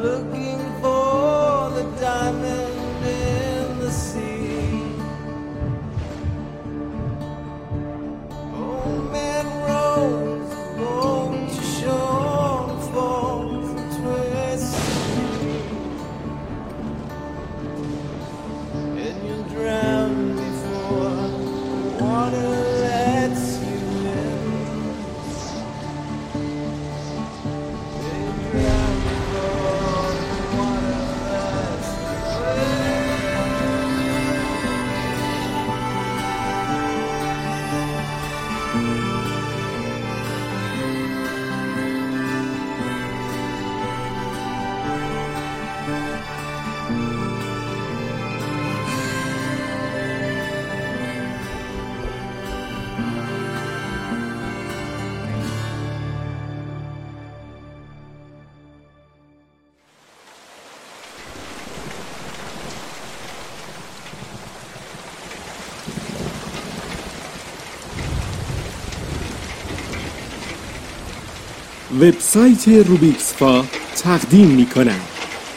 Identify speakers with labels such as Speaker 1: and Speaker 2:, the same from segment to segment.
Speaker 1: looking for the diamond in the sea. Old man rolls along to shore, falls and twists, and you'll drown before the water lets you in. You'll drown before the water lets you in.
Speaker 2: وبسایت روبیکسفا تقدیم می‌کند.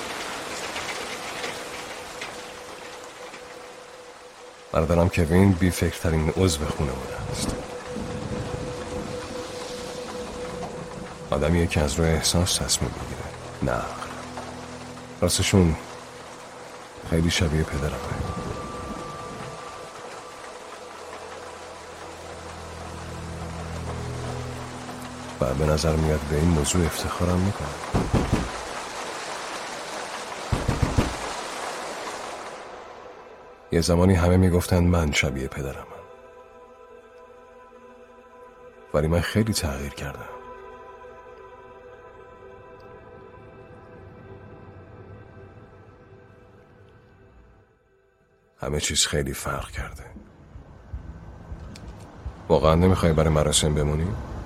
Speaker 3: برادرم کوین بی فکرترین عضو خانواده است. آدمیه که از روی احساس تصمیم میگیره، نه عقل. راستشون خیلی شبیه پدرمه. و به نظر میاد به این موضوع افتخارم میکنم. یه زمانی همه میگفتن من شبیه پدرمم، ولی من خیلی تغییر کردم. همه چیز خیلی فرق کرده. واقعا نمیخوای برای مراسم بمونی؟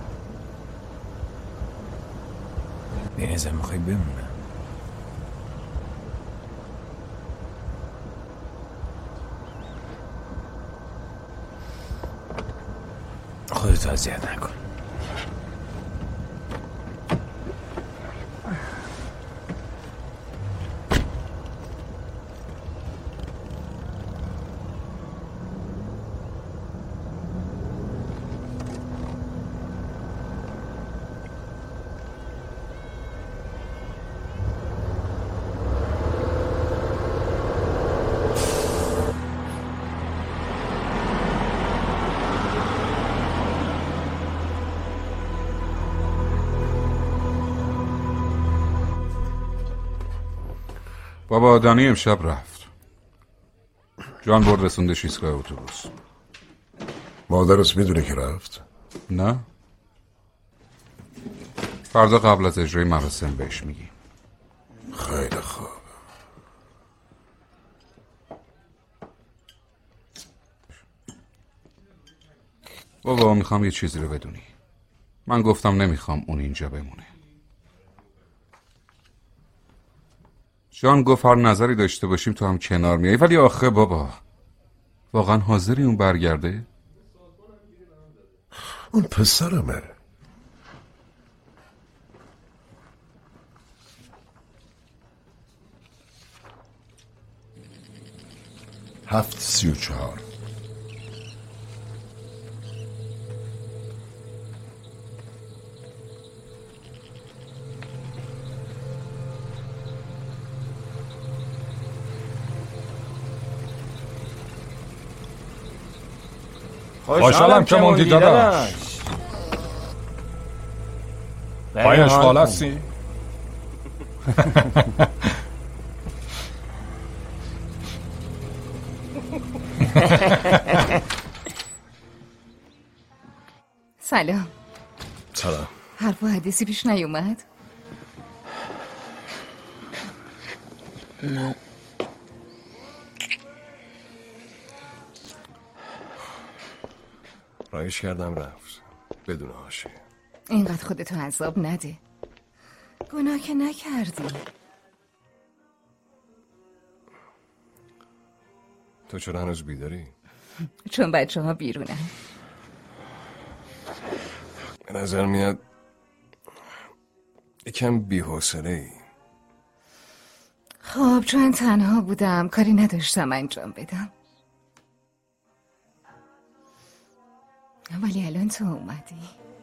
Speaker 4: به نظر میخوای بمونم. خودتو اذیت نکن.
Speaker 5: بابا دانی امشب رفت. جان برد رسوندش ایستگاه اتوبوس.
Speaker 6: مادرت میدونه که رفت؟
Speaker 5: نه. فردا قبل از اجرای مراسم بهش میگی.
Speaker 6: خیلی خوب.
Speaker 5: بابا میخوام یه چیزی رو بدونی. من گفتم نمیخوام اون اینجا بمونه. جان گفت هر نظری داشته باشیم تو هم کنار میای، ولی آخه بابا واقعا حاضری اون برگرده؟
Speaker 6: اون پسرمه. هفت 34.
Speaker 4: خوشحالم که موندی داداش. پایش خالصی؟
Speaker 7: سلام.
Speaker 3: سلام.
Speaker 7: حرف و حدیثی پیش نیومد؟
Speaker 3: نه. رایش کردم رفت بدون حاشیه.
Speaker 7: اینقدر خودتو عذاب نده. گناه که نکردی.
Speaker 3: تو چرا هنوز بیداری؟
Speaker 7: چون بچه ها بیرونن.
Speaker 3: به نظر میاد یکم بی‌حوصله‌ای.
Speaker 7: خب چون تنها بودم کاری نداشتم انجام بدم، ولی الان تو اومدی.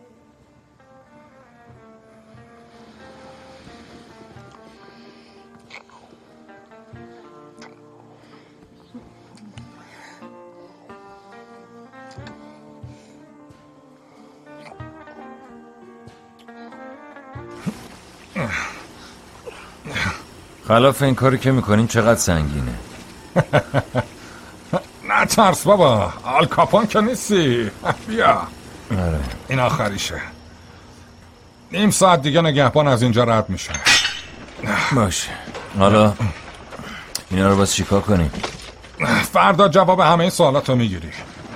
Speaker 4: خلاف این کاری که میکنین چقدر سنگینه.
Speaker 8: نه ترس بابا، آل کاپون که نیستی. بیا.
Speaker 4: آره.
Speaker 8: این آخریشه. نیم ساعت دیگه نگهبان از اینجا رد میشه.
Speaker 4: باشه. حالا اینا رو باز چیکار کنیم؟
Speaker 8: فردا جواب همه این سوالاتو میگیری.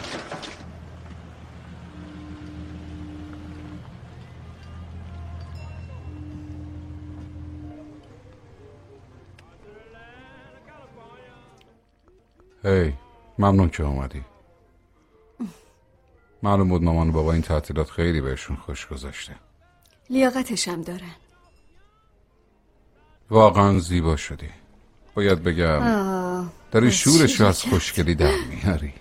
Speaker 5: هی ممنون که اومدی. معلوم بود مامان و بابا این تعطیلات خیلی بهشون خوش گذشته.
Speaker 9: لیاقتشم دارن.
Speaker 5: واقعا زیبا شدی. باید بگم داری شورش رو از خوشگلی در میاری.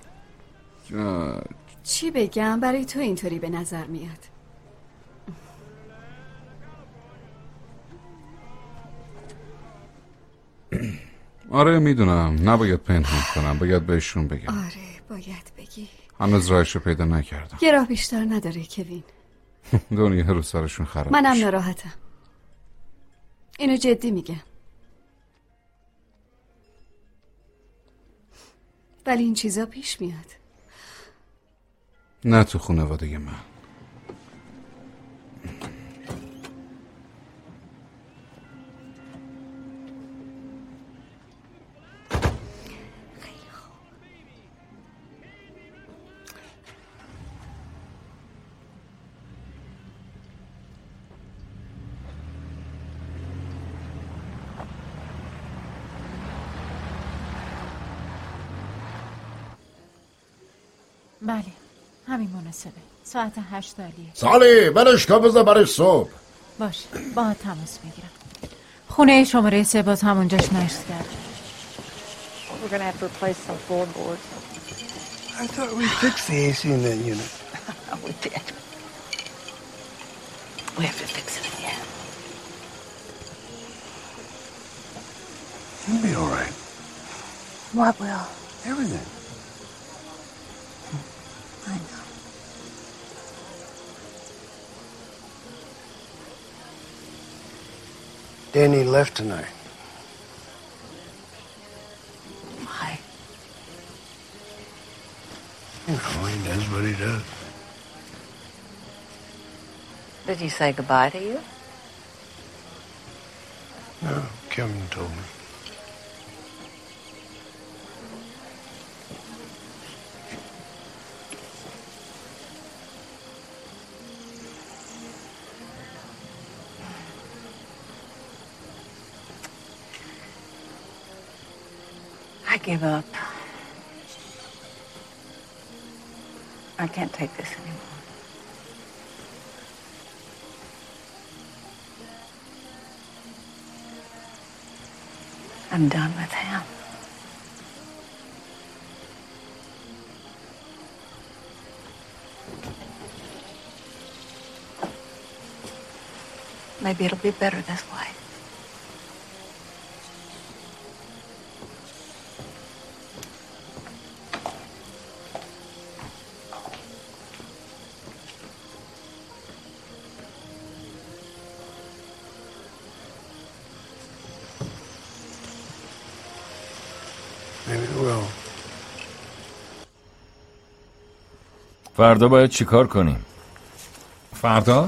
Speaker 9: چی بگم؟ برای تو اینطوری به نظر میاد.
Speaker 5: آره میدونم، نباید پنهان کنم، باید بهشون بگم.
Speaker 9: آره باید بگی.
Speaker 5: هنوز راهشو پیدا نکردم.
Speaker 9: یه راه بیشتر نداره کوین.
Speaker 5: دنیا رو سرشون خراب
Speaker 9: منم
Speaker 5: میشه.
Speaker 9: ناراحتم. اینو جدی میگم. ولی این چیزا پیش میاد.
Speaker 5: نه تو خانواده من.
Speaker 10: بله همین مناسبه. ساعت 8 علیه.
Speaker 6: سالی برش کن بذار برای صبح.
Speaker 10: باشه با تماس میگیرم. خونه شماره 3 باز همونجاش نشت کرد.
Speaker 11: We're gonna have to replace some floorboards.
Speaker 12: I thought we fixed the AC in that unit.
Speaker 11: We did. We have to fix it again.
Speaker 12: You'll be all right.
Speaker 11: What will?
Speaker 12: Everything.
Speaker 11: I know.
Speaker 12: Danny left tonight.
Speaker 11: Why?
Speaker 12: You know, he does what he does.
Speaker 11: Did he say goodbye to you?
Speaker 12: No, Kevin told me.
Speaker 11: I give up. I can't take this anymore. I'm done with him. Maybe it'll be better this way.
Speaker 12: Maybe it will.
Speaker 4: فردا باید چیکار کنیم؟
Speaker 8: فردا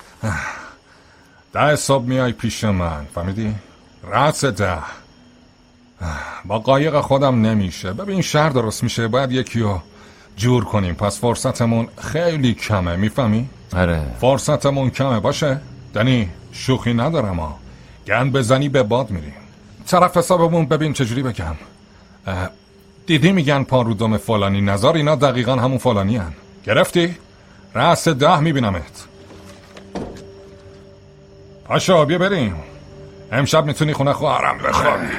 Speaker 8: 10 صبح میای پیش من، فهمیدی؟ رأس 10 با قایق خودم نمیشه. ببین شهر درست میشه، باید یکیو جور کنیم، پس فرصتمون خیلی کمه، میفهمی؟
Speaker 4: آره
Speaker 8: فرصتمون کمه. باشه دنی، شوخی ندارم ها، گند بزنی به باد میریم. طرف حسابمون ببین چجوری بگم، دیدی میگن پا رو دم فلانی نزار، اینا دقیقا همون فلانی هن. گرفتی؟ رأس 10 میبینمت. پاشا بیا بریم. امشب میتونی خونه خواهرم بخوابی.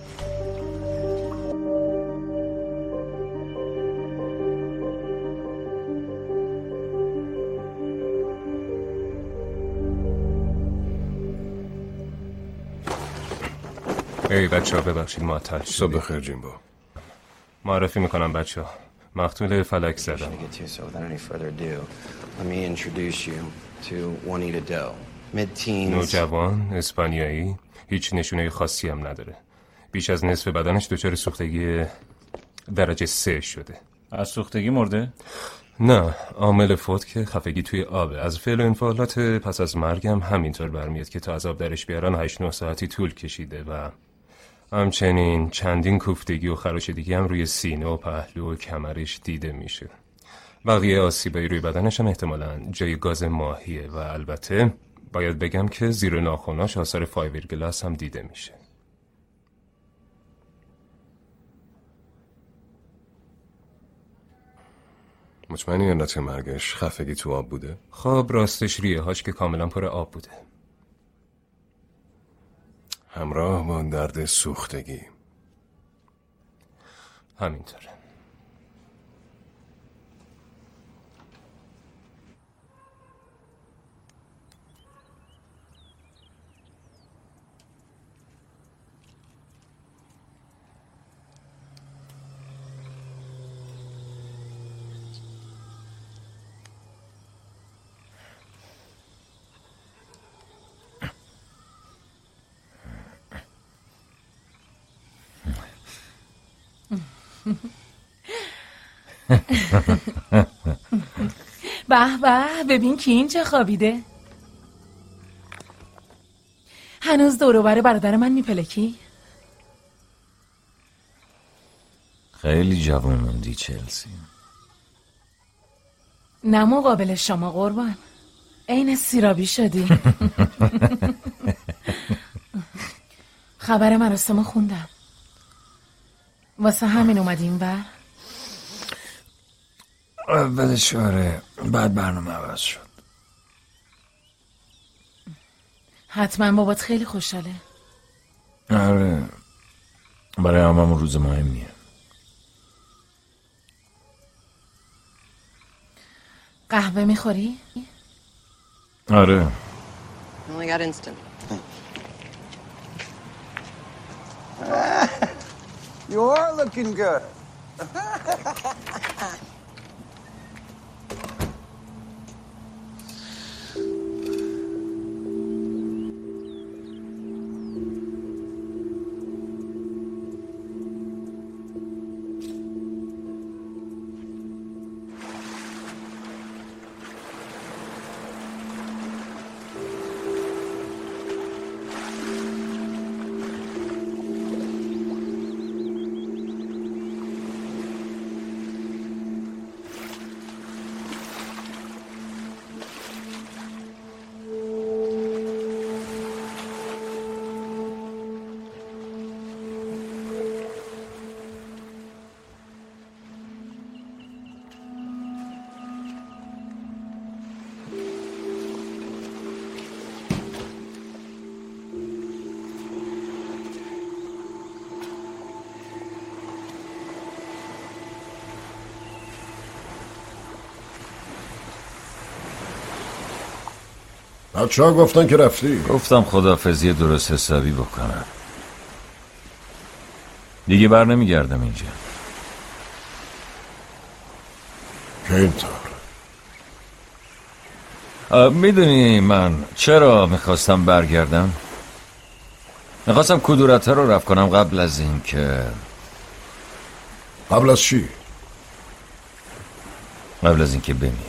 Speaker 3: ای بچه‌ها ببخشید معطل شدیم.
Speaker 6: صبح بخیر جیمبو.
Speaker 3: معرفی میکنم بچه‌ها. مقتول فلک زدم. نوجوان، اسپانیایی، هیچ نشونه خاصی هم نداره. بیش از نصف بدنش دچار سوختگی درجه 3 شده.
Speaker 4: از سوختگی مرده؟
Speaker 3: نه، عامل فوت که خفگی توی آبه. از فعل و انفعالات پس از مرگم همینطور برمیاد که تا از آب درش بیارن 8-9 ساعتی طول کشیده و همچنین چندین کوفتگی و خراشیدگی هم روی سینه و پهلو و کمرش دیده میشه. بقیه آسیبایی روی بدنش هم احتمالاً جای گاز ماهیه و البته باید بگم که زیر ناخناش آثار فایبرگلاس هم دیده میشه. مطمئنی علت مرگش خفگی تو آب بوده؟ خب راستش ریه هاش که کاملا پر آب بوده، همراه با درد سوختگی. همینطوره.
Speaker 10: به به، ببین کی این چه خوابیده. هنوز دور و بر برادر من میپلکی؟
Speaker 4: خیلی جوان موندی چلسی.
Speaker 10: نه مقابل شما قربان، عین سیرابی شدی. خبر مراسمو خوندم، واسه همین اومدیم بر.
Speaker 4: اولش آره، بعد برنامه عوض شد.
Speaker 10: حتما بابات خیلی خوشحاله.
Speaker 4: آره، برای هممون روز مهمیه.
Speaker 10: قهوه میخوری؟
Speaker 4: آره.
Speaker 11: Only got instant.
Speaker 12: You are looking good.
Speaker 6: بچه ها گفتن که رفتی.
Speaker 4: گفتم خداحافظی درست حسابی بکنم، دیگه بر نمیگردم اینجا.
Speaker 6: که اینطور
Speaker 4: میدونی من چرا میخواستم برگردم؟ میخواستم کدورت ها رو رفع کنم قبل از این که...
Speaker 6: قبل از چی؟
Speaker 4: قبل از این که بمیری.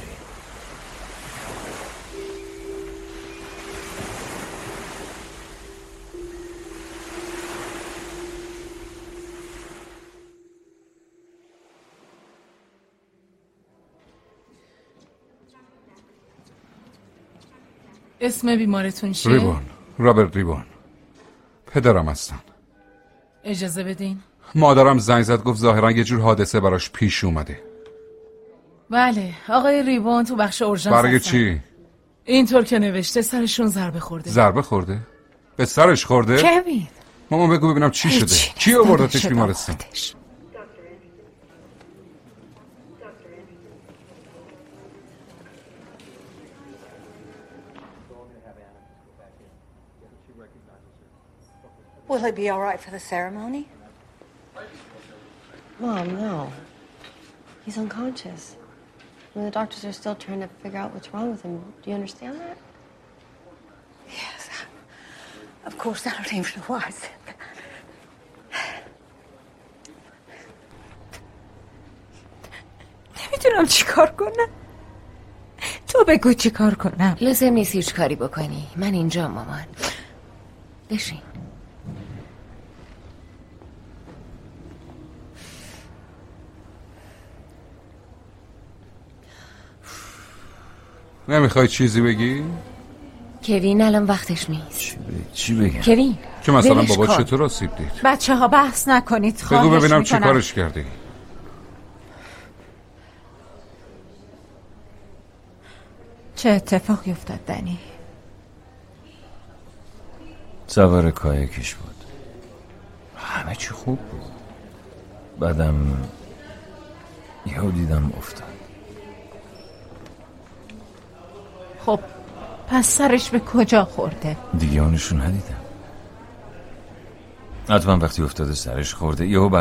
Speaker 10: اسم بیمارتون چیه؟
Speaker 5: ریبون، رابرت ریبون. پدرم هستن.
Speaker 10: اجازه بدین.
Speaker 5: مادرم زنگ زد گفت ظاهرا یه جور حادثه براش پیش اومده.
Speaker 10: بله، آقای ریبون تو بخش اورژانس
Speaker 5: برای
Speaker 10: هستن.
Speaker 5: چی؟
Speaker 10: اینطور که نوشته سرشون ضربه خورده.
Speaker 5: ضربه خورده؟ به سرش خورده؟
Speaker 10: کوین
Speaker 5: مامان بگو ببینم چی شده. کی آوردتش بیمارستان؟
Speaker 13: Will he be all right for the ceremony?
Speaker 14: Mom, no. He's unconscious. And the doctors are still trying to figure out what's wrong with him. Do you understand that?
Speaker 13: Yes. Of course, I don't even know why I said that.
Speaker 10: نمیدونم چی کار کنم. تو بگو چی کار کنم.
Speaker 7: لازم نیست هیچ کاری بکنی. من اینجا مامان. بشین.
Speaker 5: نمیخوای چیزی بگی؟
Speaker 7: کوین الان وقتش نیست.
Speaker 4: چی بگم؟
Speaker 7: کوین
Speaker 5: که مثلا بابا چطور آسیب دید؟
Speaker 10: بچه ها بحث نکنید. خواهش
Speaker 5: بگو ببینم
Speaker 10: میکنم.
Speaker 5: چی کارش کردی.
Speaker 10: چه اتفاقی افتاد دنی؟
Speaker 4: سوار کایاکش بود. همه چی خوب بود. بعدم یهو دیدم افتاد.
Speaker 10: خب پس سرش به کجا خورده؟
Speaker 4: دیگه اونشو ندیدم. حتما وقتی افتاده سرش خورده یهو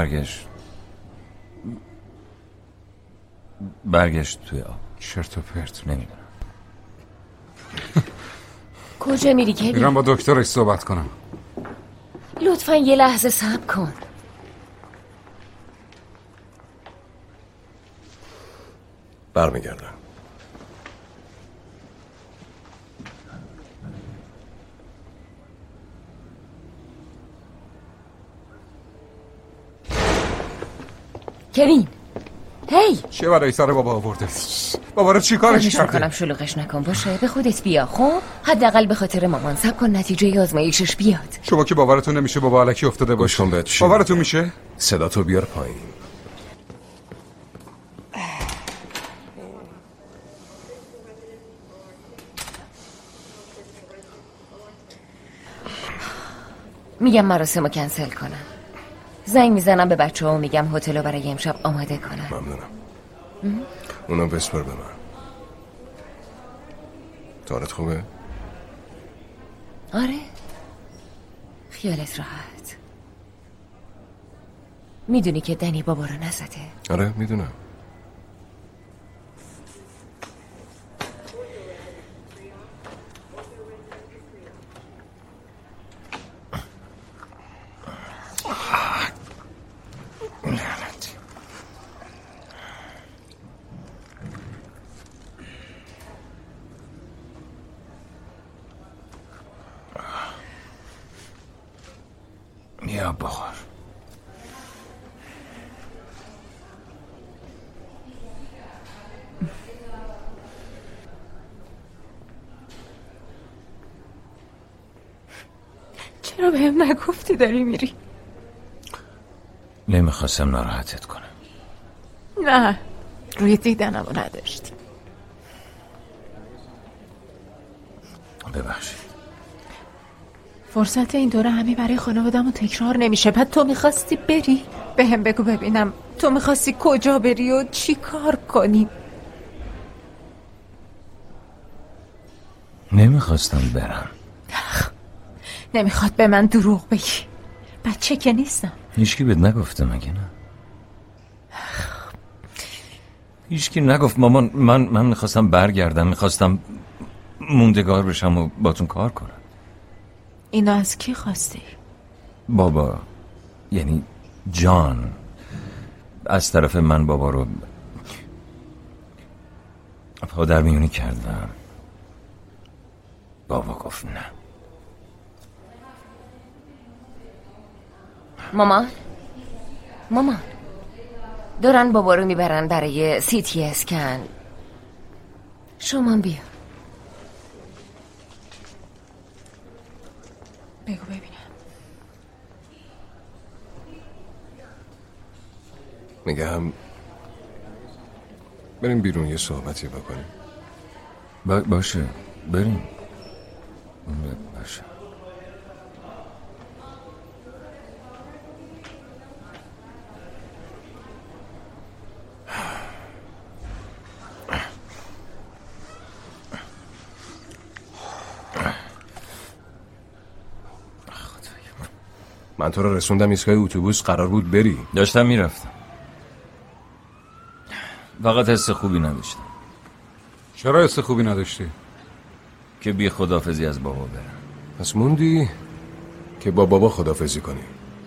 Speaker 4: برگشت توی آب.
Speaker 5: چرت و پرت.
Speaker 4: نمیدونم.
Speaker 7: کجا میری کوین؟
Speaker 5: میرم با دکترش صحبت کنم.
Speaker 7: لطفا یه لحظه صبر کن.
Speaker 6: برمیگردم.
Speaker 7: کوین هی
Speaker 5: چه برای سر بابا آورده؟ بابا رو چی کارش کرده؟
Speaker 7: میکنم شلوغش نکن باشه. به خودت بیا خب. حداقل به خاطر مامان. صبر کن نتیجه آزمایشش بیاد.
Speaker 5: شما که باورتون نمیشه بابا الکی افتاده باشه. باورتون میشه؟
Speaker 6: صدا تو بیار پایین.
Speaker 7: میگم مراسمو کنسل کنم. زنگ میزنم به بچه‌ها و میگم هتلو برای امشب آماده کنم.
Speaker 6: ممنونم. اونا بسپر به من. حالت خوبه؟
Speaker 7: آره خیالت راحت. میدونی که دنی بابا رو نزده؟
Speaker 6: آره میدونم.
Speaker 4: یا بخور.
Speaker 10: چرا بهم نگفتی داری میری؟
Speaker 4: نمیخواستم ناراحتت کنم.
Speaker 10: نه روی دیدنمو نداشتی.
Speaker 4: ببخشید.
Speaker 10: فرصت این دوره همی برای خانواده‌مو تکرار نمیشه. بعد تو میخواستی بری؟ بهم بگو ببینم تو میخواستی کجا بری و چی کار کنی؟
Speaker 4: نمیخواستم برم.
Speaker 10: نمیخواد به من دروغ بگی. بچه که نیستم.
Speaker 4: هیچکی بهت نگفته مگه نه؟ هیچکی نگفت مامان. من میخواستم برگردم. میخواستم موندگار بشم و باتون کار کنم.
Speaker 10: اینو از کی خواستی؟
Speaker 4: بابا یعنی جان از طرف من بابا رو پادرمیونی کردم. بابا گفت نه.
Speaker 7: مامان دارن بابا رو میبرن برای CT اسکن. شما بیا.
Speaker 10: بگو ببینم.
Speaker 6: میگم بریم بیرون یه صحبتی بکنیم.
Speaker 4: باشه بریم. باشه.
Speaker 6: من تو رو رسوندم ایستگاه اتوبوس، قرار بود بری.
Speaker 4: داشتم میرفتم، فقط حس خوبی نداشتم.
Speaker 5: چرا حس خوبی نداشتی؟
Speaker 4: که بی خداحافظی از بابا برم.
Speaker 6: پس موندی که با بابا خداحافظی کنی.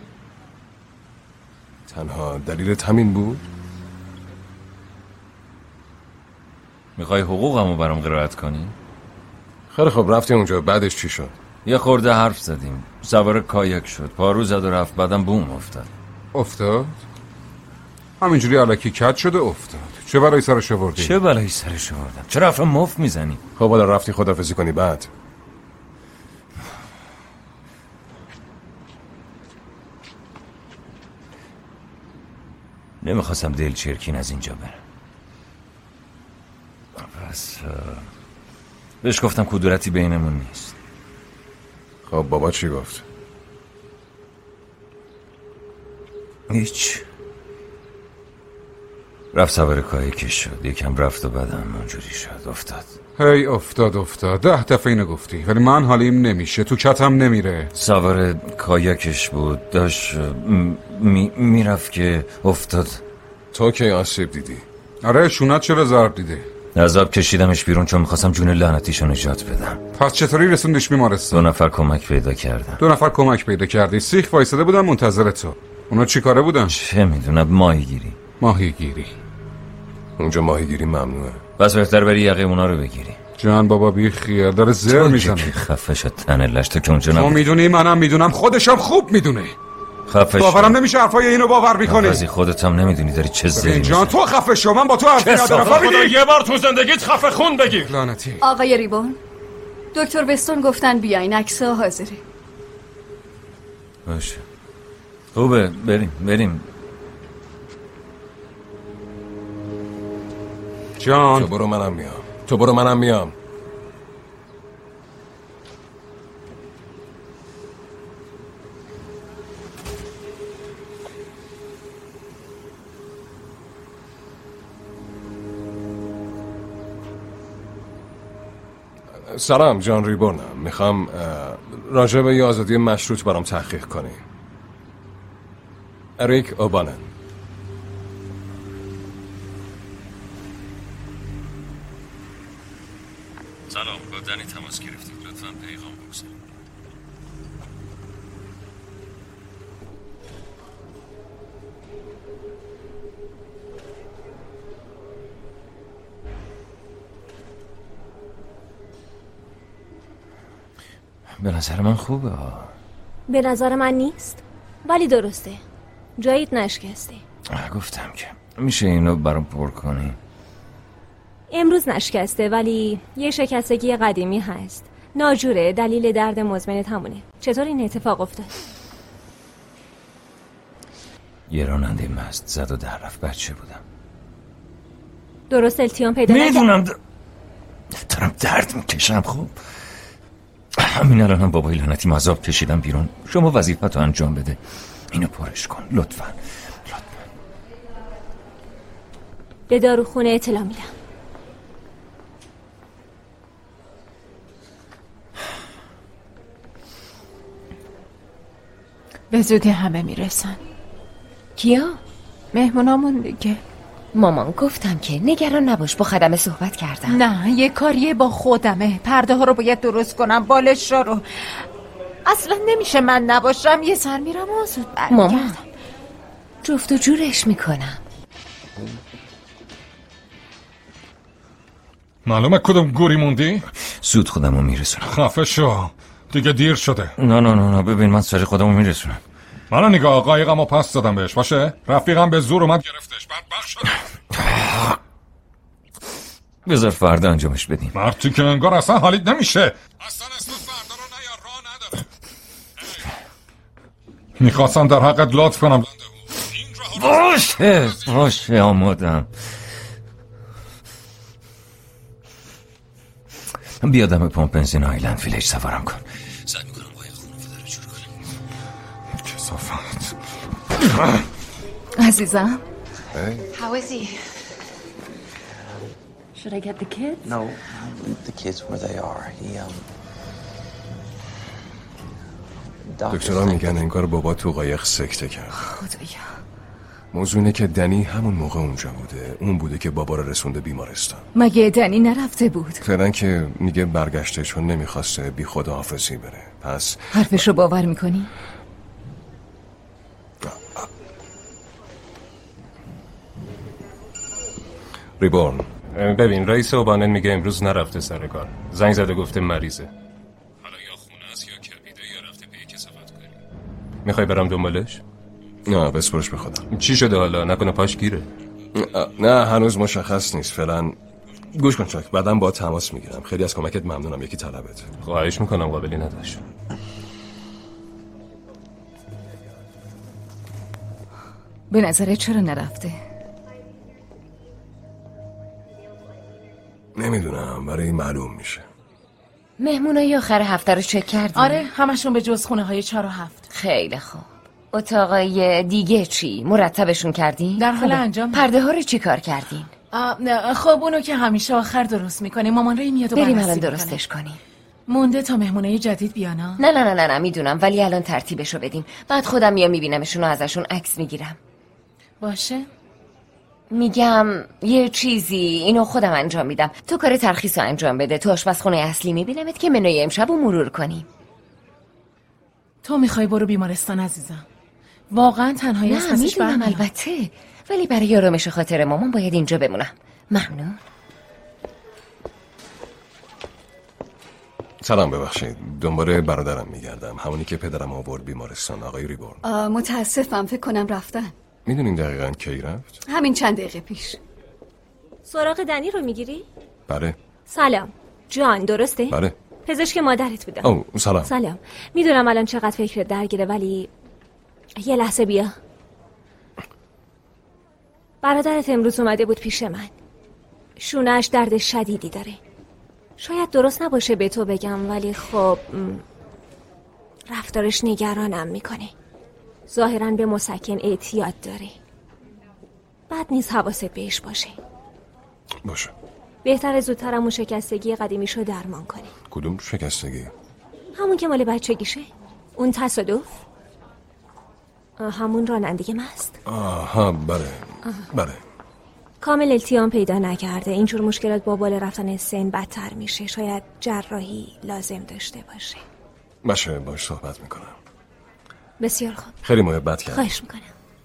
Speaker 6: تنها دلیلت همین بود؟
Speaker 4: میخوای حقوقمو برام قرائت کنی؟
Speaker 6: خیلی خب، رفتی اونجا، بعدش چی شد؟
Speaker 4: یه خورده حرف زدیم، سوار کایک شد، پارو زد و رفت، بعدم بوم
Speaker 5: افتاد؟ همینجوری الکی کج شده افتاد. چه بلایی سرش آوردی؟
Speaker 4: چه بلایی سرش آوردم؟ چرا حرف مفت میزنی؟
Speaker 6: خب حالا رفتی خداحافظی کنی، بعد
Speaker 4: نمیخواستم دل چرکین از اینجا برم. پس بهش گفتم کدورتی بینمون نیست.
Speaker 6: خب بابا چی گفت؟
Speaker 4: هیچ. رفت سوار کایکش شد، یکم رفت و بعدم اونجوری شد افتاد.
Speaker 5: هی افتاد 10 دفعه اینو گفتی، ولی من حالیم نمیشه، تو کتم نمیره.
Speaker 4: سوار کایکش بود، داشت میرفت که افتاد.
Speaker 6: تو که آسیب دیدی؟
Speaker 5: آره، شونت چرا ضرب دیده؟
Speaker 4: عذاب کشیدمش بیرون چون میخواستم جون لعنتیشو نجات بدم.
Speaker 5: پس چطوری رسوندش بیمارستان؟
Speaker 4: 2 نفر کمک پیدا کردن.
Speaker 5: 2 نفر کمک پیدا کردی؟ سیخ وایساده بودن منتظر تو. اونا چی کاره بودن؟
Speaker 4: چه میدونم، ماهیگیری.
Speaker 6: اونجا ماهیگیری ممنوعه.
Speaker 4: بس بهتر بری یقه اونا رو بگیری.
Speaker 5: جان بابا بی خیال، داره زر میزنه.
Speaker 4: خفه شد تنلش، تو که اونجا
Speaker 5: تو میدونی منم میدونم، خودشم خوب میدونه.
Speaker 4: خفه شد.
Speaker 5: باورم نمیشه حرفای اینو باور میکنی.
Speaker 4: بعضی خودت هم نمیدونی داری چه زری میزنی.
Speaker 5: جان تو خفه شو، من با تو حرفی ندارم.
Speaker 3: خدا یه بار تو زندگیت خفه خون بگیر.
Speaker 5: لعنتی.
Speaker 9: آقای ریبون، دکتر وستون گفتن بیاین، عکس‌ها حاضره.
Speaker 4: باشه خوبه، بریم.
Speaker 5: جان
Speaker 6: تو برو منم میام. سلام، جان ریبورنم. میخوام راجع به یه آزادی مشروط برام تحقیق کنی. اریک اوبانن.
Speaker 4: سلام، با دنی تماس گرفتید، لطفاً پیغام بگذارید. به نظر من خوبه.
Speaker 15: به نظر من نیست، ولی درسته. جاییت نشکسته.
Speaker 4: گفتم که میشه اینو برام پر کنی.
Speaker 15: امروز نشکسته، ولی یه شکستگی قدیمی هست. ناجوره، دلیل درد مزمن همونه. چطور این اتفاق افتاد؟
Speaker 4: یه راننده مست زد و در رفت. بچه بودم.
Speaker 15: درست التیام پیدا نکرد؟
Speaker 4: میدونم دارم درد میکشم. خوب همین الانم بابای لعنتی مذاب کشیدم بیرون. شما وظیفتو انجام بده، اینو پرش کن لطفاً.
Speaker 15: به داروخونه اطلاع میدم.
Speaker 10: به زودی همه میرسن.
Speaker 7: کیا؟
Speaker 10: مهمونامون دیگه.
Speaker 7: مامان گفتم که نگران نباش، با خدمه صحبت کردم.
Speaker 10: نه، یه کاریه با خودمه. پرده ها رو باید درست کنم، بالش رو. اصلا نمیشه من نباشم. یه سر میرم و زود برگردم.
Speaker 7: مامان جفت و جورش میکنم.
Speaker 8: معلومه کدوم گوری موندی؟
Speaker 4: زود خودمو میرسونم.
Speaker 8: خفه شو، دیگه دیر شده.
Speaker 4: نه ببین، من سر خودمو میرسونم.
Speaker 8: منو نگاه، قایقمو پس دادم بهش. باشه رفیقم به زور اومد گرفتش، بدبخت شده.
Speaker 4: بذار فردا انجامش بدیم.
Speaker 8: مرتی که انگار اصلا حالیت نمیشه. اصلا اسم فردا رو نیار، راه نداره. میخواستم در حقت لطف کنم.
Speaker 4: باشه آمادم. بیادم پمپ بنزین آیلند ویلیج سوارم کن. سعی میکنم قایق خانواده رو جور کنم.
Speaker 8: کثافت.
Speaker 10: عزیزم.
Speaker 13: How is he?
Speaker 16: Should I get the kids?
Speaker 17: No, leave the kids where they are.
Speaker 6: دکترها میگن انگار بابا تو قایق سکته کرد.
Speaker 7: خدایا.
Speaker 6: موضوع اینه که دنی همون موقع اونجا بوده. اون بوده که بابا رو رسونده بیمارستان.
Speaker 10: مگه دنی نرفته بود؟
Speaker 6: فعلا که میگه برگشته چون نمیخواسته بی خداحافظی بره. پس
Speaker 10: حرفشو باور میکنی؟
Speaker 6: ریبورن،
Speaker 3: ببین رئیس اوبانن میگه امروز نرفته سر کار. زنگ زده گفته مریضه. حالا یا خونه است یا کپیده یا رفته پی کثافت کاری. میخوای برام دنبالش؟
Speaker 6: نه بسپرش به خودم.
Speaker 3: چی شده حالا؟ نکنه پاش گیره؟
Speaker 6: نه هنوز مشخص نیست. فعلا گوش کن چاک، بعدم با تماس میگیرم. خیلی از کمکت ممنونم. یکی طلبت.
Speaker 3: خواهش میکنم، قابلی نداشت.
Speaker 10: به نظرت چرا نرفته؟
Speaker 6: نمیدونم، برای معلوم میشه.
Speaker 7: مهمونای آخر هفته رو چک کردیم؟
Speaker 16: آره همشون به جز خونه های 4 و 7.
Speaker 7: خیلی خوب. اتاقای دیگه چی؟ مرتبشون کردین؟
Speaker 16: در حال انجام.
Speaker 7: پرده ها رو چی کار کردین؟
Speaker 16: خب اونو که همیشه آخر درست میکنیم. مامان ری میاد و
Speaker 7: بریم
Speaker 16: بررسی
Speaker 7: الان
Speaker 16: میکنه.
Speaker 7: درستش کنیم.
Speaker 16: مونده تا مهمونای جدید بیانا؟
Speaker 7: نه میدونم، ولی الان ترتیبشو بدیم. بعد خودم میام میبینمشون و ازشون عکس میگیرم.
Speaker 16: باشه.
Speaker 7: میگم یه چیزی اینو خودم انجام میدم. تو کار ترخیصو انجام بده. تو آشپزخونه اصلی میبینمت که منوی امشب رو مرور کنیم.
Speaker 16: تو میخوای برو بیمارستان عزیزم؟ واقعا تنهایی از پسش
Speaker 7: میدونم البته، ولی برای آرامش خاطر مامان باید اینجا بمونم. ممنون.
Speaker 6: سلام، ببخشید دنبال برادرم میگردم، همونی که پدرم آورد بیمارستان. آقای ریبورن.
Speaker 9: متاسفم، فکر کنم رفتن.
Speaker 6: میدونین دقیقاً کی رفت؟
Speaker 9: همین چند دقیقه پیش.
Speaker 15: سراغ دنی رو میگیری؟
Speaker 6: بله.
Speaker 15: سلام جان، درسته؟
Speaker 6: بله.
Speaker 15: پزشک مادرت بودم.
Speaker 6: او سلام.
Speaker 15: سلام. میدونم الان چقدر فکرت درگیره، ولی یه لحظه بیا. برادرت امروز اومده بود پیش من. شونه‌اش درد شدیدی داره. شاید درست نباشه به تو بگم، ولی خب رفتارش نگرانم میکنه. ظاهراً به مسکن اعتیاد داره. بد نیست حواست بهش باشه.
Speaker 6: باشه.
Speaker 15: بهتره زودتر همون شکستگی قدیمیشو درمان کنی.
Speaker 6: کدوم شکستگی؟
Speaker 15: همون که مال بچگیشه. اون تصادف. همون رانندگی مست.
Speaker 6: آها بله. بله.
Speaker 15: کامل التیام پیدا نکرده. اینجور مشکلات با بالا رفتن سن بدتر میشه. شاید جراحی لازم داشته باشه.
Speaker 6: باشه باش صحبت میکنم.
Speaker 15: بسیار خوب.
Speaker 6: خیلی محبت کردم.
Speaker 15: خواهش میکنم.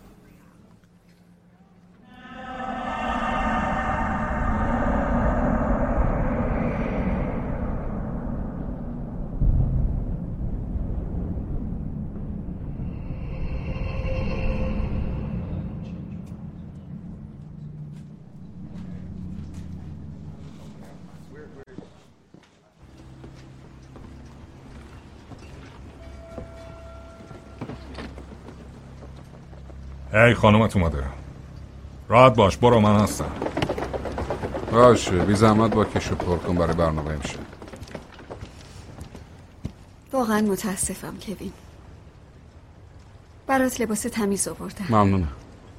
Speaker 8: ای خانومت اومده. راحت باش، برو من هستم.
Speaker 5: باشه بی زحمت با کشو پر کن برای برنامه امشب.
Speaker 9: واقعا متاسفم کوین. برات لباس تمیز آوردم.
Speaker 5: ممنونم.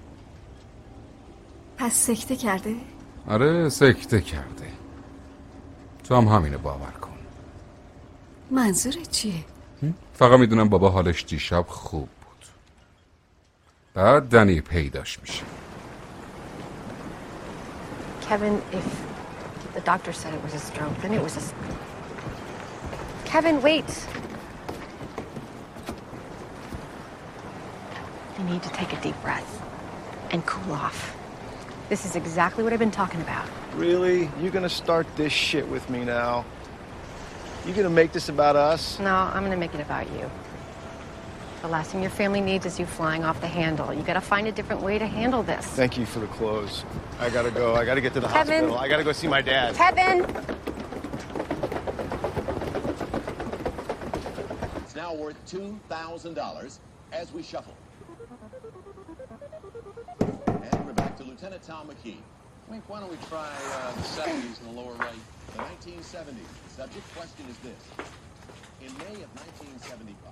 Speaker 9: پس سکته کرده؟
Speaker 5: آره سکته کرده. تو هم همینو باور کن.
Speaker 9: منظورت چیه؟
Speaker 5: فقط میدونم بابا حالش دیشب خوب بود. بعد دنی پیداش میشه.
Speaker 14: Kevin, if the doctor said it was a stroke, then it was a... Kevin, wait. You need to take a deep breath and cool off. This is exactly what I've been talking about.
Speaker 12: Really? You gonna start this shit with me now? You gonna make this about us?
Speaker 14: No, I'm gonna make it about you. The last thing your family needs is you flying off the handle. You gotta find a different way to handle this.
Speaker 12: Thank you for the clothes. I gotta go. I gotta get to the
Speaker 14: Kevin.
Speaker 12: hospital. I gotta go see my dad.
Speaker 14: Kevin!
Speaker 17: It's now worth $2,000 as we shuffle. And we're back to Lieutenant Tom McKee. Wink, why don't we try the 70s in the lower right? The 1970s. The subject question is this. In May of 1975...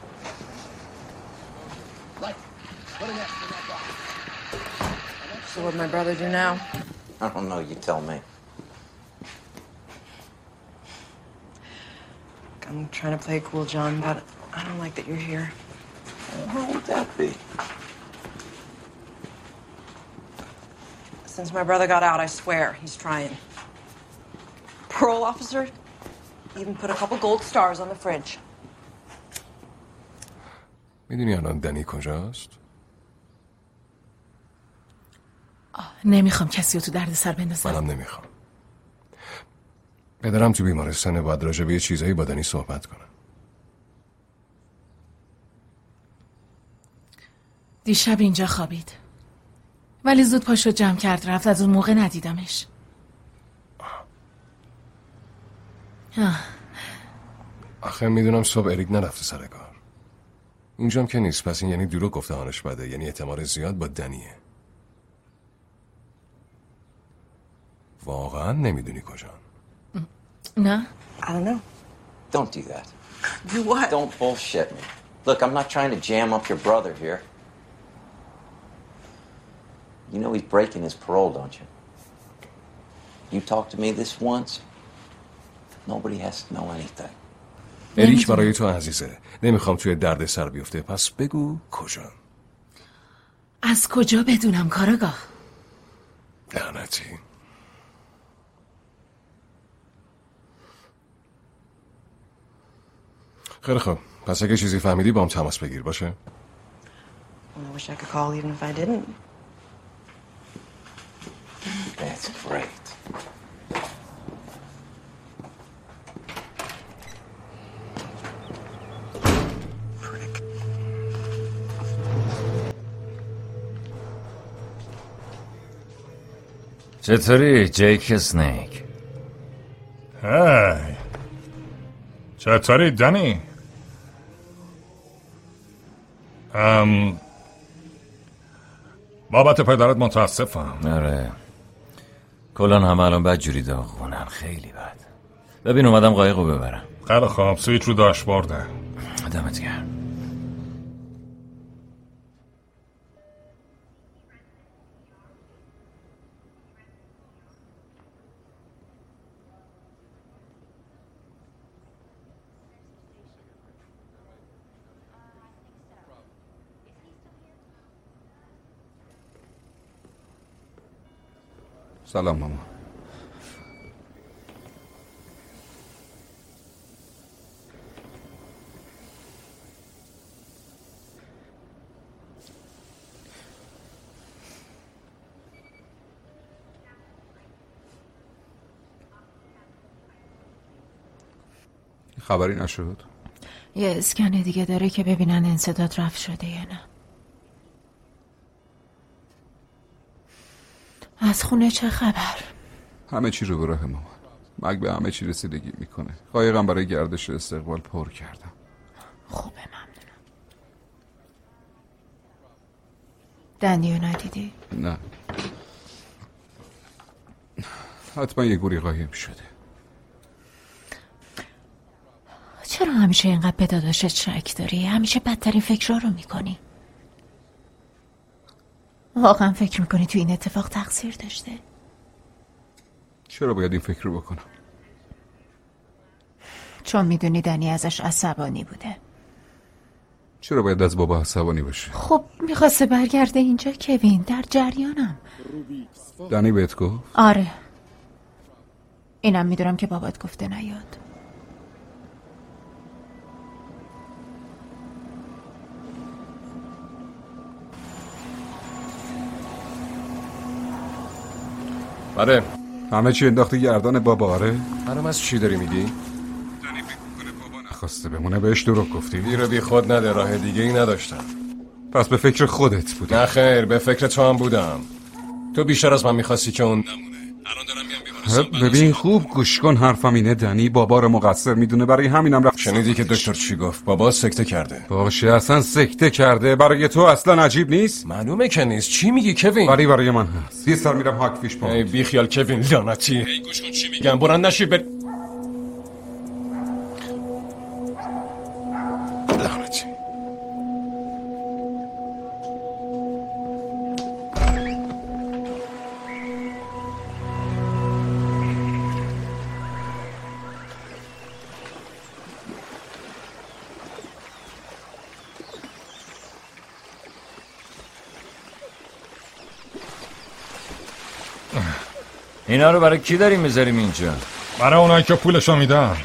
Speaker 12: So
Speaker 11: What'd my brother do now?
Speaker 18: I don't know, you tell me.
Speaker 11: I'm trying to play cool, John, but I don't like that you're here.
Speaker 18: How would that be?
Speaker 11: Since my brother got out, I swear, he's trying. Parole officer even put a couple gold stars on the fridge.
Speaker 6: میدونی الان دنی کجاست؟
Speaker 16: نمیخوام کسی رو تو درد سر بندازم.
Speaker 6: منم نمیخوام. پدرم تو بیمارستانه، باید راجع به یه چیزایی با دنی صحبت کنم.
Speaker 16: دیشب اینجا خوابید. ولی زود پاشو جمع کرد رفت. از اون موقع ندیدمش.
Speaker 6: آخه میدونم صبح اریک نرفته سر کار. اینجام که نیست، پس این یعنی دروغ گفته حالش بده، یعنی احتمال زیاد با دنیه. واقعا نمیدونی کجا؟
Speaker 16: نه.
Speaker 11: I don't know.
Speaker 18: Don't do that.
Speaker 11: Do what?
Speaker 18: Don't bullshit me. Look, I'm not trying to jam up your brother here. You know he's breaking his parole, don't you? You talk to me this once, nobody has to know anything.
Speaker 6: اریک برای تو عزیزه. نمیخوام توی درد سر بیفته، پس بگو کجا؟
Speaker 16: از کجا بدونم کاراگاه؟
Speaker 6: لعنتی. خیلی خوب، پس اگه چیزی فهمیدی با هم تماس بگیر، باشه؟
Speaker 11: I wish I could call even if I didn't.
Speaker 18: That's great.
Speaker 4: چطوری جیک اسنیک؟
Speaker 8: هی چطوری دنی؟ بابت پدرت متاسفم.
Speaker 4: آره کلان همه الان بد جوری داغونن، خیلی بد. ببین اومدم قایقو ببرم.
Speaker 8: خیلی خوب، سویچ رو داشبورده.
Speaker 4: دمت گرم.
Speaker 5: سلام ماما. خبری نشد؟
Speaker 10: یه اسکن دیگه داره که ببینن انسداد رفت شده یا نه. از خونه چه خبر؟
Speaker 5: همه چی رو به راه مامان. مرگ به همه چی رسیدگی میکنه. قایقم برای گردش استقبال پر کردم.
Speaker 10: خوبه، ممنونم. دنیو ندیدی؟
Speaker 5: نه، حتما یه گوری قایم شده.
Speaker 10: چرا همیشه اینقدر به داداشت شک داری؟ همیشه بدترین فکرها رو میکنی. واقعا فکر میکنی تو این اتفاق تقصیر داشته؟
Speaker 5: چرا باید این فکر رو بکنم؟
Speaker 10: چون میدونی دنی ازش عصبانی بوده.
Speaker 5: چرا باید از بابا عصبانی باشه؟
Speaker 10: خب میخواسته برگرده اینجا کوین، در جریانم.
Speaker 5: دنی بهت گفت؟
Speaker 10: آره، اینم میدونم که بابات گفته نیاد.
Speaker 6: بله.
Speaker 5: همه چی انداخته گردن بابا. آره
Speaker 6: منم از چی داری میگی؟
Speaker 5: دنی فکر میکنه بابا نخواسته بمونه، بهش دروغ گفتی.
Speaker 6: بی رو بی خود نده، راه دیگه ای نداشتم.
Speaker 5: پس به فکر خودت بودی؟
Speaker 6: نه خیر، به فکر تو هم بودم. تو بیشتر از من میخواستی که اون نمونه. الان دارم میام بیمارستان.
Speaker 5: ببین خوب گوش کن حرفم اینه، دنی بابا رو مقصر میدونه، برای همینم رفت.
Speaker 6: شنیدی که دکتر چی گفت؟ بابا سکته کرده.
Speaker 5: باشه اصلا سکته کرده، برای تو اصلا عجیب نیست؟
Speaker 6: معلومه که نیست. چی میگی کوین؟
Speaker 5: ولی برای من هست. یه سر میرم هاک فیش پوند.
Speaker 6: ای بی خیال کوین لعنتی. ای گوش کن چی میگم، برن نشی لعنتی.
Speaker 4: اینا رو برای کی داریم میذاریم اینجا؟
Speaker 8: برای اونایی که پولشو میدن.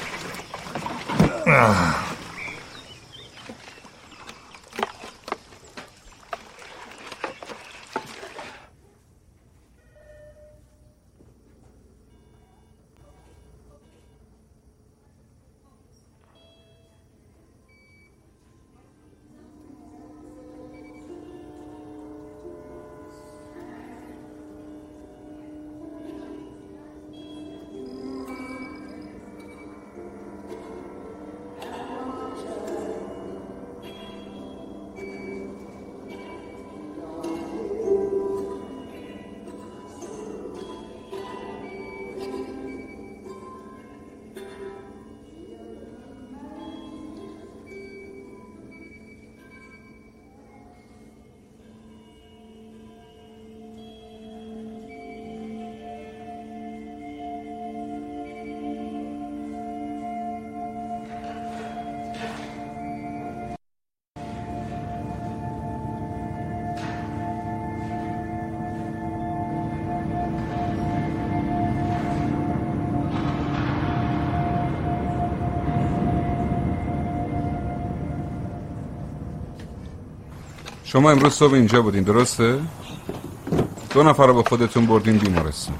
Speaker 5: شما امروز صبح اینجا بودین درسته؟ 2 نفر رو با خودتون بردین بیمارستان.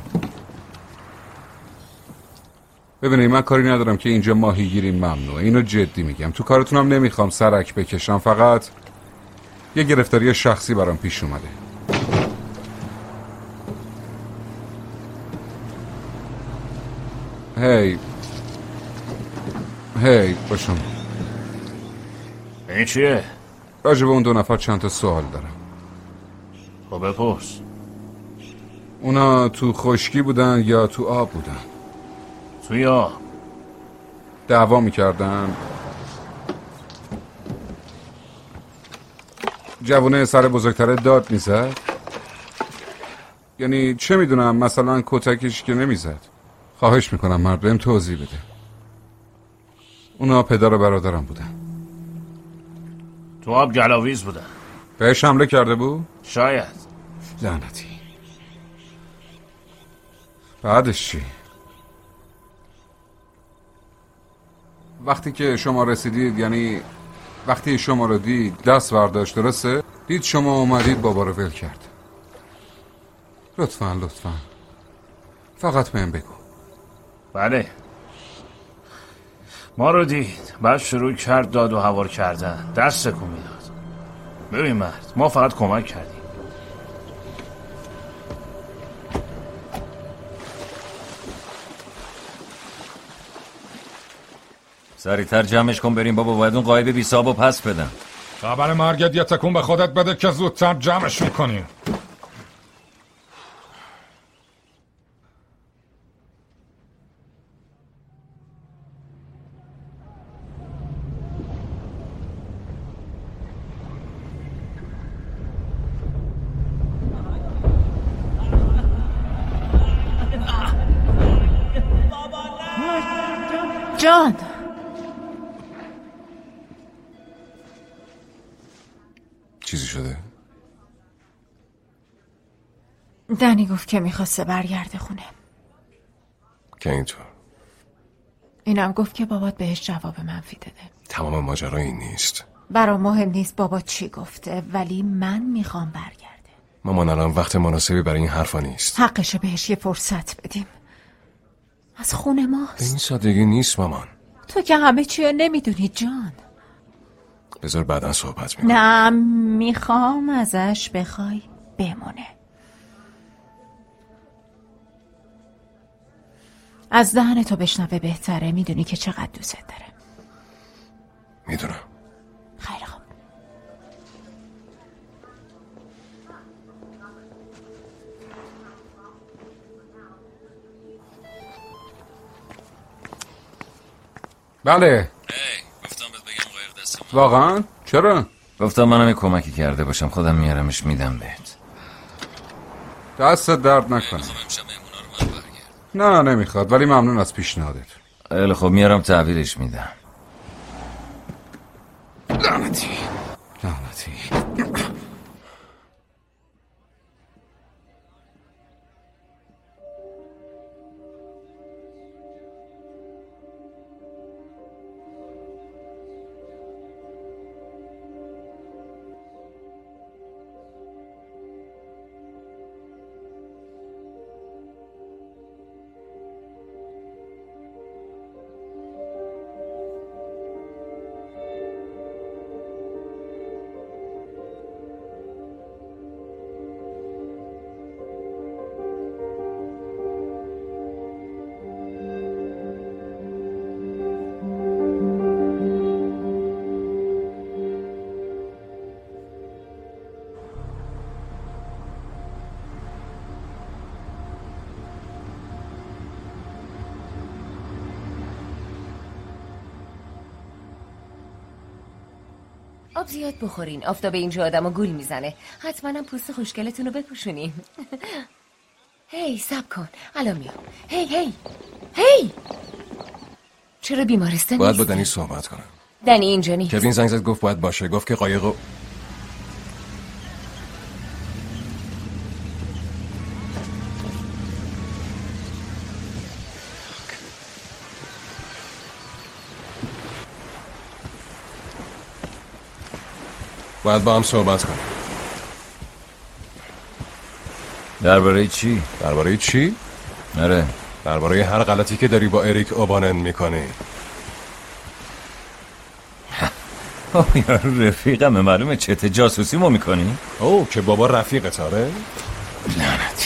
Speaker 5: ببینید من کاری ندارم که اینجا ماهیگیری ممنوعه، اینو جدی میگم. تو کارتونم نمیخوام سرک بکشم، فقط یه گرفتاری شخصی برام پیش اومده. هی باشم.
Speaker 19: این چیه؟
Speaker 5: راجب اون 2 نفر چند تا سوال دارم.
Speaker 19: خب بپرس.
Speaker 5: اونا تو خشکی بودن یا تو آب بودن؟
Speaker 19: توی آب.
Speaker 5: دعوا میکردن؟ جوونه سر بزرگتره داد میزد؟ یعنی چه میدونم، مثلا کتکش که نمیزد. خواهش میکنم مرد بهم توضیح بده. اونا پدر و برادرم بودن.
Speaker 19: تو آب گلاویز بودن.
Speaker 5: بهش حمله کرده بود؟
Speaker 19: شاید.
Speaker 5: لعنتی. بعدش چی؟ وقتی که شما رسیدید، یعنی وقتی شما رو دید دست برداشت درسته؟ دید شما اومدید بابا رو ول کرد. لطفاً فقط بهم بگو.
Speaker 19: بله، ما رو دید، بعد شروع کرد داد و هوار کردن، دست تکون میداد. ببین مرد، ما فقط کمک کردیم.
Speaker 4: سریعتر جمعش کن بریم بابا، باید اون قایب بی صاحبو پس بدم.
Speaker 8: خبر مرگت یه تکون به خودت بده که زودتر جمعش میکنیم.
Speaker 16: جان،
Speaker 6: چیزی شده؟
Speaker 16: دنی گفت که میخواسته برگرده خونه.
Speaker 6: که اینطور؟
Speaker 16: اینم گفت که بابات بهش جواب منفی داده.
Speaker 6: تمام ماجرا این نیست.
Speaker 16: برام مهم نیست بابا چی گفته، ولی من میخوام برگرده.
Speaker 6: مامان الان وقت مناسبی برای این حرفا نیست.
Speaker 16: حقشه بهش یه فرصت بدیم. از خونه ماست.
Speaker 6: به این سادگی نیست مامان.
Speaker 16: تو که همه چی رو نمیدونی جان.
Speaker 6: بذار بعدا صحبت میکنم.
Speaker 16: نه، میخوام ازش بخوای بمونه. از دهن تو بشنوه بهتره. میدونی که چقدر دوست داره.
Speaker 6: میدونم.
Speaker 16: خیلی خوب.
Speaker 5: بله.
Speaker 4: گفتم بهت بگم قایق دست من.
Speaker 5: واقعا؟ چرا؟
Speaker 4: گفتم منم یه کمکی کرده باشم، خودم میارمش میدم بهت.
Speaker 5: دست درد نکنه. نه نمیخواد، ولی ممنون از پیشنهادت.
Speaker 4: خیلی خب میارم تحویلش میدم.
Speaker 5: لعنتی.
Speaker 7: آب زیاد بخورین، آفتاب اینجا آدمو گول میزنه. حتما هم پوست خوشگلتون رو بپوشونین. هی صبر کن، الان میام. هی چرا بیمارستان
Speaker 6: باید با
Speaker 7: نیستی؟
Speaker 6: دنی صحبت کنم.
Speaker 7: دنی اینجا نیست.
Speaker 6: کوین زنگ زد گفت باید باشه، گفت که قایقو باید با هم صحبت کنیم.
Speaker 4: درباره چی؟
Speaker 6: درباره چی؟
Speaker 4: آره،
Speaker 6: درباره هر غلطی که داری با اریک اوبانن میکنی.
Speaker 4: یارو رفیقمه، معلومه چته جاسوسی ما میکنی؟
Speaker 6: اوه که بابا رفیقت آره؟
Speaker 4: لعنتی.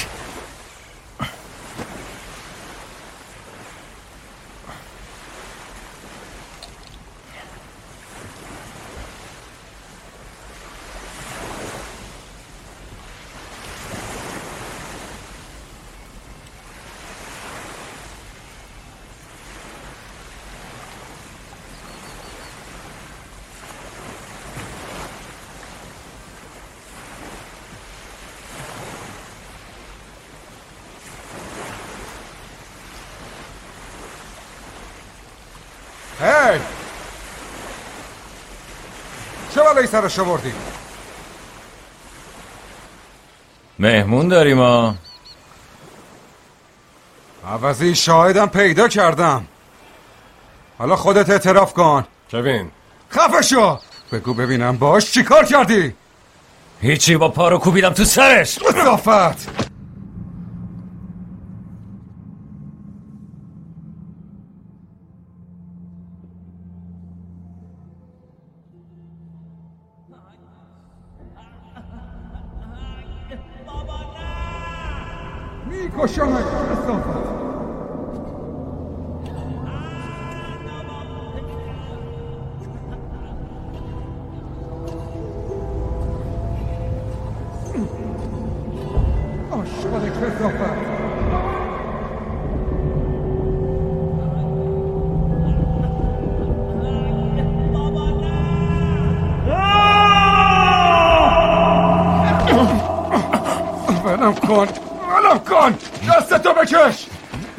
Speaker 5: هی چه بلایی سرش آوردی؟
Speaker 4: مهمون داریم ها.
Speaker 5: عوضی شاهدم پیدا کردم. حالا خودت اعتراف کن.
Speaker 6: کوین
Speaker 5: خفه شو. بگو ببینم باش چی کار کردی؟
Speaker 4: هیچی، با پا رو کوبیدم تو سرش.
Speaker 5: اضافت. میکشمت اضافت. آشغال کثافت. ولم کن دستتو بکش.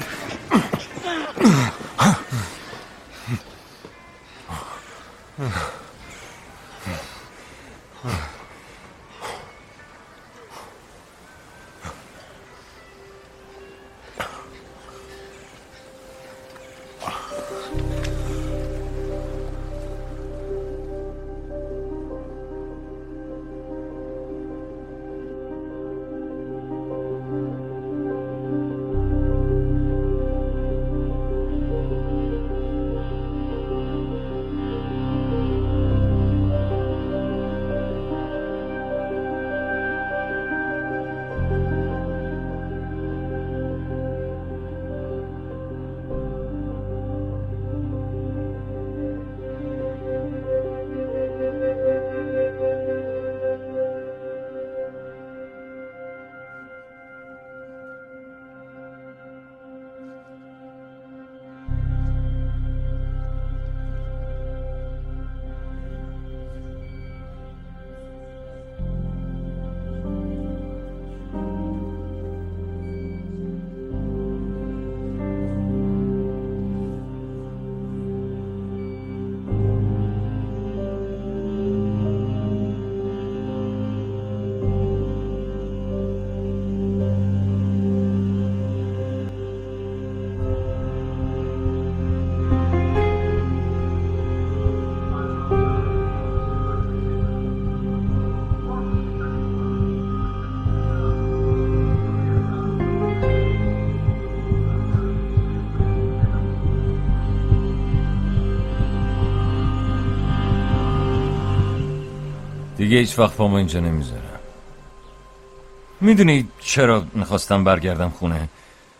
Speaker 4: دیگه هیچ وقت پامو اینجا نمیذارم. میدونی چرا میخواستم برگردم خونه؟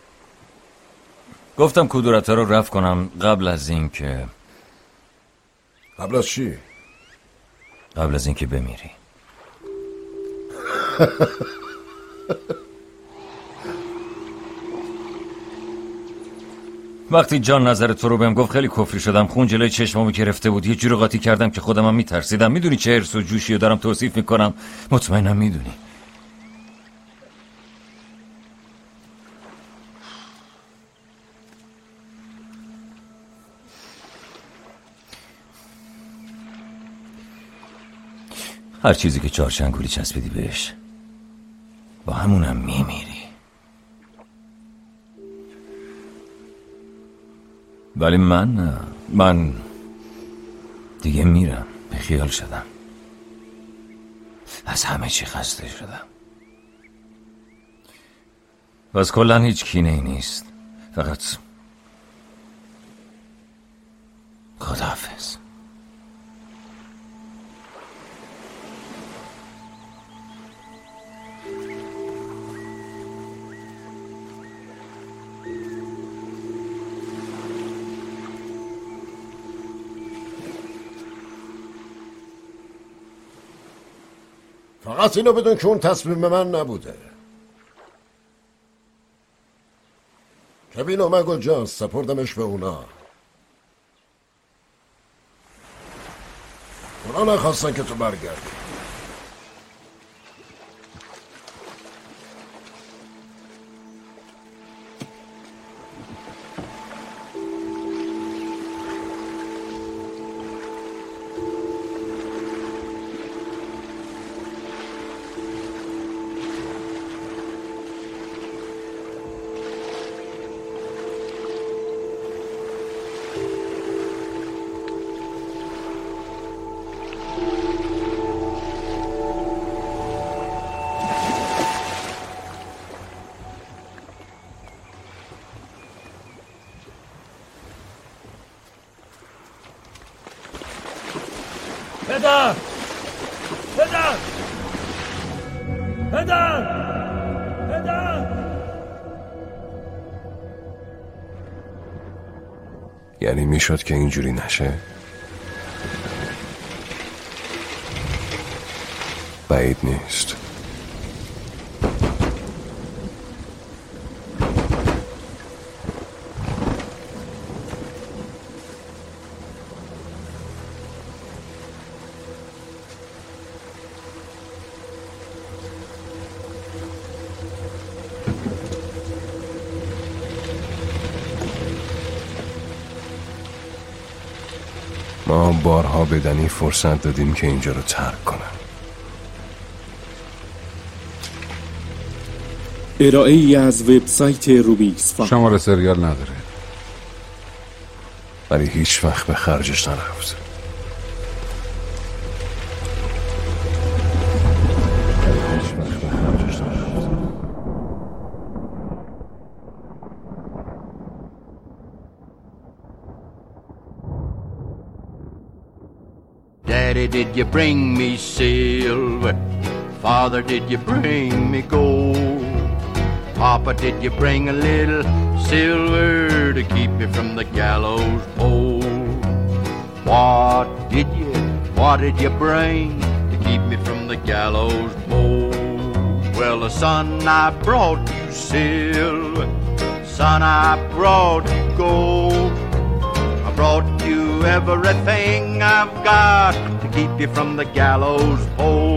Speaker 4: گفتم کدورت‌ها رو رفع کنم قبل از این که...
Speaker 6: قبل از چی؟
Speaker 4: قبل از این که بمیری. وقتی جان نظر تو رو بهم گفت خیلی کفری شدم، خون جلوی چشمامو گرفته بود، یه جوری قاطی کردم که خودمم میترسیدم. میدونی چه حرس و جوشی رو دارم توصیف میکنم؟ مطمئنم میدونی. هر چیزی که چارچنگولی چسبیدی بهش، با همونم میمیری. ولی من دیگه میرم. به خیال شدم، از همه چی خسته شدم. و از کلن هیچ کینه ای نیست، فقط خداحافظ.
Speaker 20: فقط اینو بدون که اون تصمیم من نبوده. کوین و مگ و جاز سپردمش به اونا. اونا نخواستن که تو برگردی.
Speaker 1: پدر! پدر! پدر! پدر!
Speaker 6: یعنی میشد که اینجوری نشه؟ بعید نیست. ما بارها به دنی فرصت دادیم که اینجا رو ترک کنم.
Speaker 2: ارائه ای از وبسایت روبیکس فا.
Speaker 5: شماره سریال نداره،
Speaker 6: ولی هیچ وقت به خرجش نرفت.
Speaker 21: Daddy, did you bring me silver? Father, did you bring me gold? Papa, did you bring a little silver to keep me from the gallows pole? What did you bring to keep me from the gallows pole? Well, son, I brought you silver. Son, I brought you gold. I brought you everything I've got to keep you from the gallows pole.